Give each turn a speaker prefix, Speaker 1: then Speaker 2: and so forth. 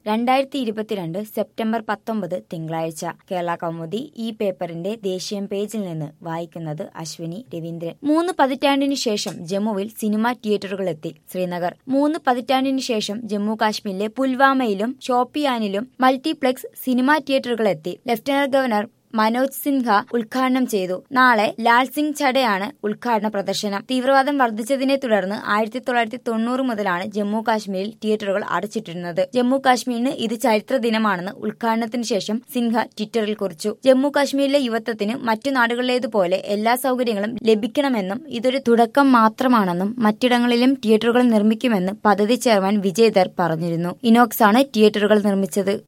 Speaker 1: 2022 September 19 തിങ്കളാഴ്ച കേരള കൗമുദി ഈ പേപ്പറിന്റെ ദേശീയ പേജിൽ നിന്ന് വായിക്കുന്നത് അശ്വിനി രവീന്ദ്രൻ. 3 പതിറ്റാണ്ടിനു ശേഷം ജമ്മുവിൽ സിനിമാ തിയേറ്ററുകളെത്തി. ശ്രീനഗർ. 3 പതിറ്റാണ്ടിനു ശേഷം ജമ്മു കാശ്മീരിലെ പുൽവാമയിലും ഷോപ്പിയാനിലും മൾട്ടിപ്ലക്സ് സിനിമാ തിയേറ്ററുകളെത്തി. ലഫ്റ്റനന്റ് ഗവർണർ മനോജ് സിൻഹ ഉദ്ഘാടനം ചെയ്തു. നാളെ ലാൽ സിംഗ് ചഡയാണ് ഉദ്ഘാടന പ്രദർശനം. തീവ്രവാദം വർദ്ധിച്ചതിനെ തുടർന്ന് 1990 മുതലാണ് ജമ്മു കാശ്മീരിൽ തിയേറ്ററുകൾ അടച്ചിട്ടിരുന്നത്. ജമ്മു കാശ്മീരിന് ഇത് ചരിത്ര ദിനമാണെന്ന് ഉദ്ഘാടനത്തിന് ശേഷം സിൻഹ ട്വിറ്ററിൽ കുറിച്ചു. ജമ്മു കാശ്മീരിലെ യുവത്വത്തിന് മറ്റു നാടുകളിലേതുപോലെ എല്ലാ സൗകര്യങ്ങളും ലഭിക്കണമെന്നും ഇതൊരു തുടക്കം മാത്രമാണെന്നും മറ്റിടങ്ങളിലും തിയേറ്ററുകൾ നിർമ്മിക്കുമെന്ന് പദ്ധതി ചെയർമാൻ വിജയ് ധർ പറഞ്ഞിരുന്നു. ഇനോക്സ് ആണ് തിയേറ്ററുകൾ നിർമ്മിച്ചത്.